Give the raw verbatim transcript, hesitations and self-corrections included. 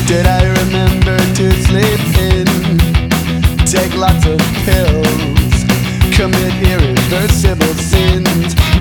Did I remember to sleep in? Take lots of pills, commit irreversible sins.